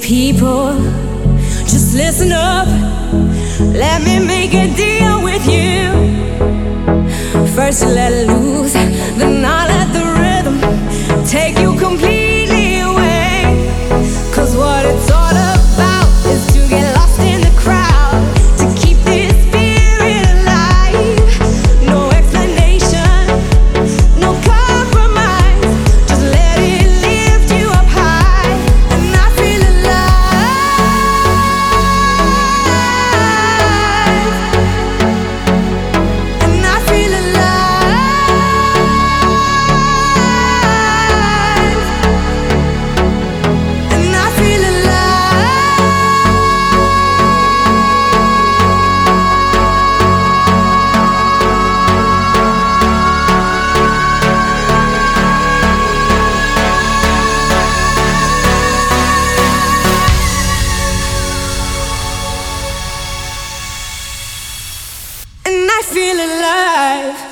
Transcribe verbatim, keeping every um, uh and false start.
people, just listen up. Let me make a deal with you. First you let it loose, then I let the rhythm take you completely away. Cause what it's all about is to get lost in the crowd, to keep this spirit alive. No explanation, no compromise, just let it lift you up high. And I feel alive, and I feel alive, and I feel alive. And I feel alive.